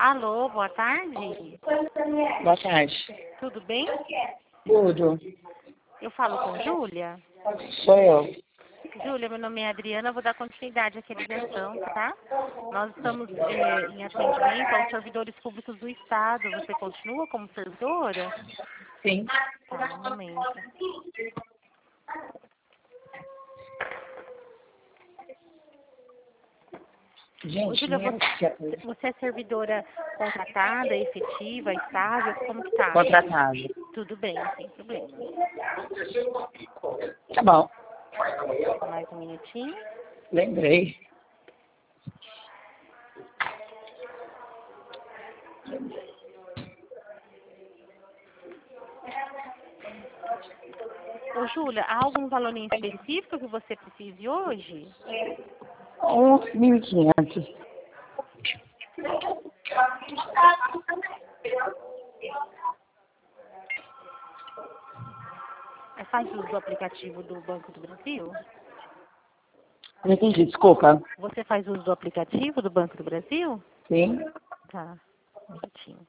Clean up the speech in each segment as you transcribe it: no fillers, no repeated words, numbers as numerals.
Alô, boa tarde. Boa tarde. Tudo bem? Tudo. Eu falo com Júlia. Sou eu. Júlia, meu nome é Adriana, vou dar continuidade àquela ligação, tá? Nós estamos em atendimento aos servidores públicos do Estado. Você continua como servidora? Sim. Tá, um momento. Gente, Júlia, nem você é servidora contratada, efetiva, estável? Como que tá? contratado. Tudo bem, sem problema. Tá bom. Mais um minutinho. Lembrei. Ô, Júlia, há algum valor em específico que você precise hoje? Uns 1.500. Faz uso do aplicativo do Banco do Brasil? Não entendi, desculpa. Você faz uso do aplicativo do Banco do Brasil? Sim. Tá, um minutinho.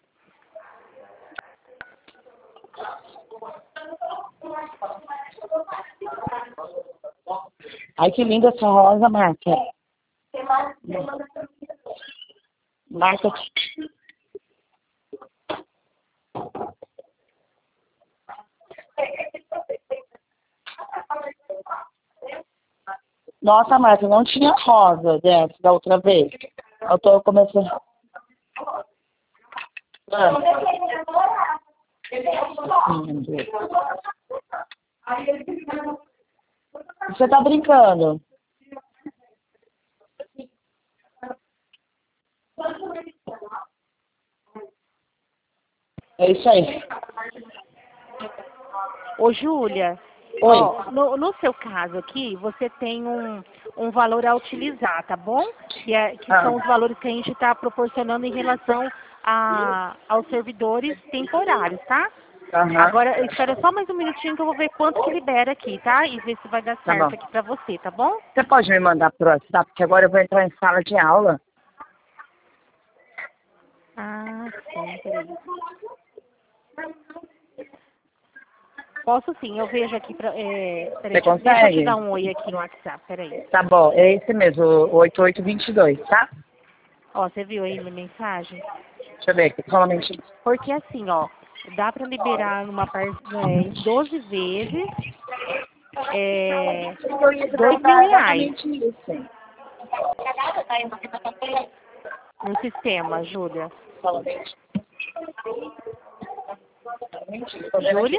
Ai, que linda essa rosa, Marca. Marca. Nossa, Marca, não tinha rosa dessa da outra vez. Eu tô começando. Você tá brincando? É isso aí. Ô, Júlia, Oi. ó, no seu caso aqui, você tem um valor a utilizar, tá bom? Que são os valores que a gente está proporcionando em relação aos servidores temporários, tá? Aham. Agora, espera só mais um minutinho que eu vou ver quanto que libera aqui, tá? E ver se vai dar Tá certo bom. aqui pra você, tá bom? Você pode me mandar pro WhatsApp, porque agora eu vou entrar em sala de aula. Ah, sim, peraí. Posso sim, eu vejo aqui pra. Peraí, Você deixa eu te consegue? dar um oi aqui no WhatsApp, peraí. Tá bom, é esse mesmo, o 8822, tá? Ó, você viu aí minha mensagem? Deixa eu ver aqui, somente. Porque assim, ó, dá pra liberar em 12 vezes R$ 2.000 isso. no sistema, Júlia. Somente. Júlia?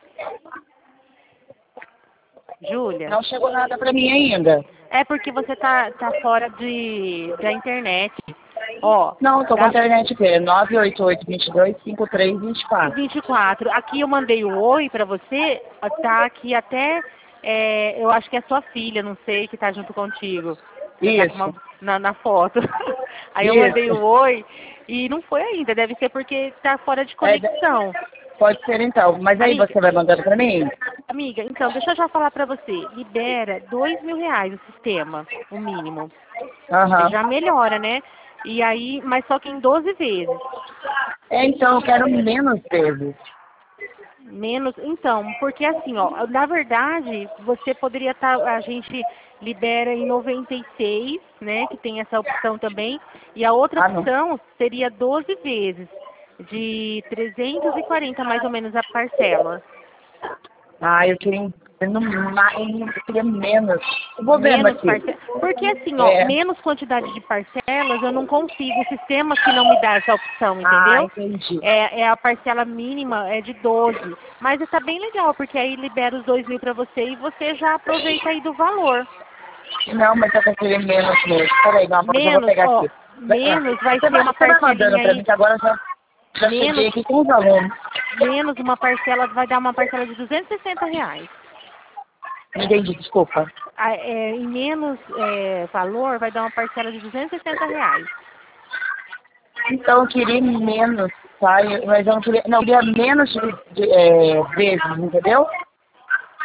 Júlia? Não chegou nada pra mim ainda. É porque você tá fora da internet. Ó, Não, tô com a dá internet aqui, é 988225324. 24. Aqui eu mandei um oi pra você, tá aqui até, eu acho que é sua filha, não sei, que tá junto contigo. Você tá com Isso, na foto. Aí eu mandei um isso. oi e não foi ainda, deve ser porque tá fora de É, conexão. pode ser então, mas aí Amiga, você vai mandando pra mim? amiga, então, deixa eu já falar pra você. Libera R$ 2.000 o sistema, o mínimo. Aham. Já melhora, né? E aí, mas só que em 12 vezes. É, então, eu quero menos vezes. Menos, então, porque assim, ó, na verdade, você poderia estar, a gente libera em 96, né, que tem essa opção também, e a outra Ah, não. opção seria 12 vezes, de 340 mais ou menos a parcela. Ah, eu queria, eu queria menos. Eu vou vendo Menos aqui. parcelas. Porque assim, ó, É. menos quantidade de parcelas eu não consigo. O sistema que não me dá essa opção, Ah, entendeu? entendi. É a parcela mínima, é de 12. Mas está bem legal, porque aí libera os 2.000 para você e você já aproveita aí do valor. Não, mas eu queria menos mesmo. Peraí, não, eu já vou Menos, pegar ó, aqui. menos vai ser uma Você vai mandando parcelinha pra mim, aí. que agora eu já Menos, cheguei aqui com os alunos. menos uma parcela, vai dar uma parcela de R$ 260. Não entendi, desculpa. Em menos valor, vai dar uma parcela de R$ 260. Então eu queria menos, tá? Mas eu não queria. Não, eu queria menos vezes, entendeu?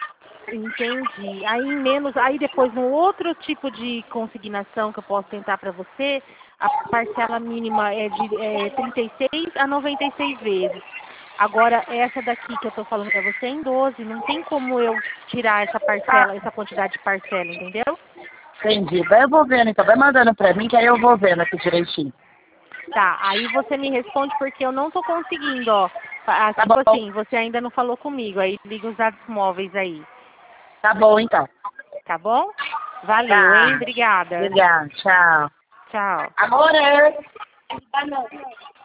Entendi. Aí em menos, aí depois no outro tipo de consignação que eu posso tentar para você, a parcela mínima é de 36 a 96 vezes. Agora, essa daqui que eu estou falando para você é em 12, não tem como eu tirar essa Tá, parcela, essa quantidade de parcela, entendeu? entendi. Vai eu vou vendo, então. Vai mandando pra mim, que aí eu vou vendo aqui direitinho. Tá, aí você me responde porque eu não estou conseguindo, ó. Tá Tipo bom. assim, você ainda não falou comigo, aí liga os dados móveis aí, Tá bom, então. tá bom? Valeu, hein? Tá. Obrigada. Obrigada. Tchau. Tchau. Amor, é.